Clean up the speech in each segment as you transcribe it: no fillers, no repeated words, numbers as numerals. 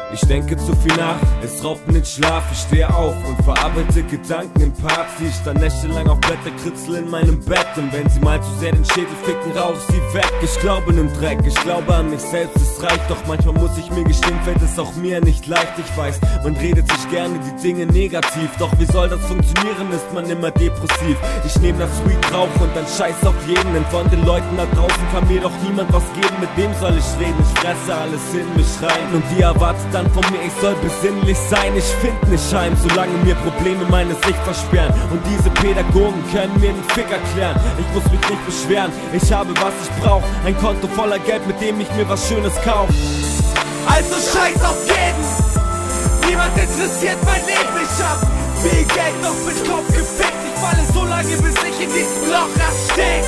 Ich denke zu viel nach, es raubt mir den Schlaf. Ich stehe auf und verarbeite Gedanken in Parks, die ich dann nächtelang auf Blätter kritzel in meinem Bett. Und wenn sie mal zu sehr den Schädel ficken, rauch sie weg. Ich glaube an den Dreck, ich glaube an mich selbst, es reicht. Doch manchmal muss ich mir gestehen, fällt es auch mir nicht leicht. Ich weiß, man redet sich gerne die Dinge negativ, doch wie soll das funktionieren, ist man immer depressiv. Ich nehme das Sweet Rauch und dann scheiß auf jeden, denn von den Leuten da draußen kann mir doch niemand was geben. Mit wem soll ich reden? Ich fresse alles in mich rein und die erwartet dann von mir, ich soll besinnlich sein. Ich find nicht heim, solange mir Probleme meine Sicht versperren. Und diese Pädagogen können mir den Fick erklären. Ich muss mich nicht beschweren, ich habe was ich brauch. Ein Konto voller Geld, mit dem ich mir was Schönes kauf. Also scheiß auf jeden, niemand interessiert mein Leben. Ich hab viel Geld, doch bin Kopf gefickt. Ich falle so lange, bis ich in diesem Loch erstick.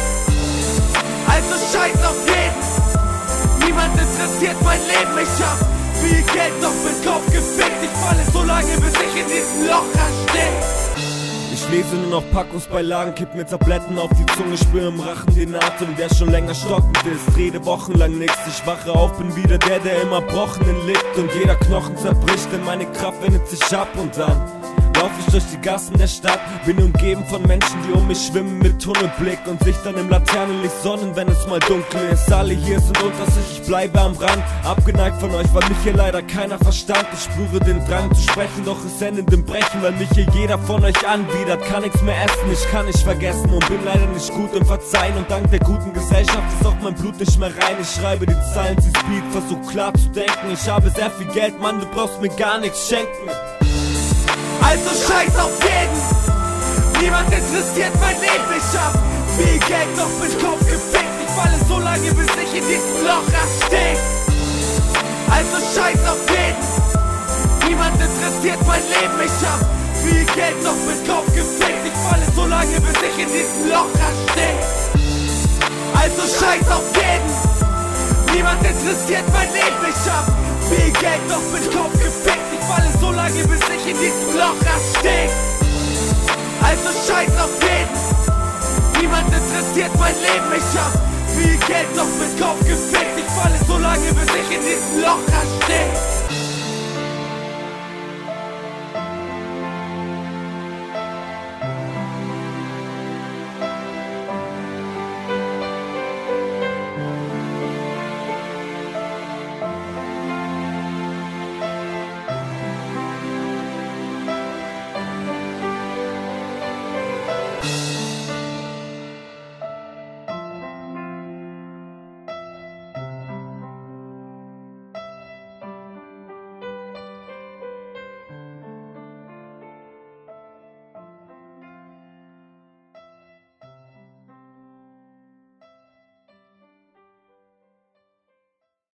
Also scheiß auf jeden, niemand interessiert mein Leben. Ich hab viel Geld, doch bin Kopf gefickt. Ich falle so lange, bis ich in diesem Loch erstick. Ich lese nur noch Packungsbeilagen, kipp mir Tabletten auf die Zunge, spüre im Rachen den Atem, der schon länger stockend ist. Rede wochenlang nix, ich wache auf, bin wieder der im Erbrochenen liegt. Und jeder Knochen zerbricht, denn meine Kraft wendet sich ab. Und dann lauf ich durch die Gassen der Stadt, bin umgeben von Menschen, die um mich schwimmen mit Tunnelblick und sich dann im Laternenlicht sonnen, wenn es mal dunkel ist. Alle hier sind unter sich, ich bleibe am Rand, abgeneigt von euch, weil mich hier leider keiner verstand. Ich spüre den Drang zu sprechen, doch es endet im Brechen, weil mich hier jeder von euch anwidert. Kann nichts mehr essen, ich kann nicht vergessen und bin leider nicht gut im Verzeihen. Und dank der guten Gesellschaft ist auch mein Blut nicht mehr rein. Ich schreibe die Zeilen, sie Speed, versuch klar zu denken. Ich habe sehr viel Geld, Mann, du brauchst mir gar nichts schenken. Also scheiß auf jeden, niemand interessiert mein Leben. Ich hab viel Geld, doch bin Kopf gefickt. Ich falle so lange, bis ich in diesem Loch erstick. Also scheiß auf jeden, niemand interessiert mein Leben. Ich hab viel Geld, doch bin Kopf gefickt. Ich falle so lange, bis ich in diesem Loch erstick. Also scheiß auf jeden, niemand interessiert mein Leben. Ich hab viel Geld, doch bin Kopf gefickt. Ich falle so lange, bis ich in diesem Loch erstick. Also scheiß auf jeden, niemand interessiert mein Leben. Ich hab viel Geld, doch bin Kopf gefickt. Ich falle so lange, bis ich in diesem Loch erstick.